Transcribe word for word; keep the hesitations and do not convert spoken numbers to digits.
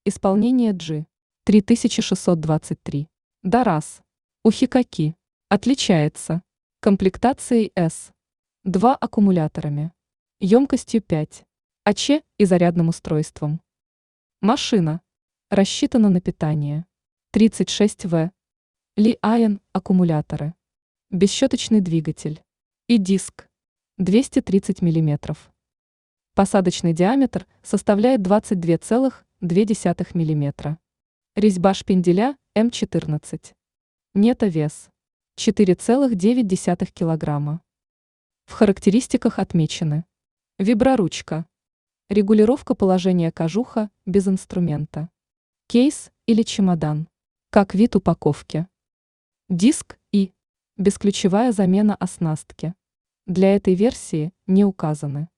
Исполнение G три тысячи шестьсот двадцать три. Дарас. У Хикаки. Отличается комплектацией S. два аккумуляторами. Емкостью пять. АЧ и зарядным устройством. Машина. Рассчитана на питание. тридцать шесть ватт. Ли-айон аккумуляторы. Бесщеточный двигатель. И диск. двести тридцать миллиметров. Посадочный диаметр составляет двадцать два целых две десятых миллиметра. Резьба шпинделя эм четырнадцать. Нето-вес четыре целых девять десятых килограмма. В характеристиках отмечены: виброручка, регулировка положения кожуха без инструмента, кейс или чемодан, как вид упаковки, диск и бесключевая замена оснастки. Для этой версии не указаны.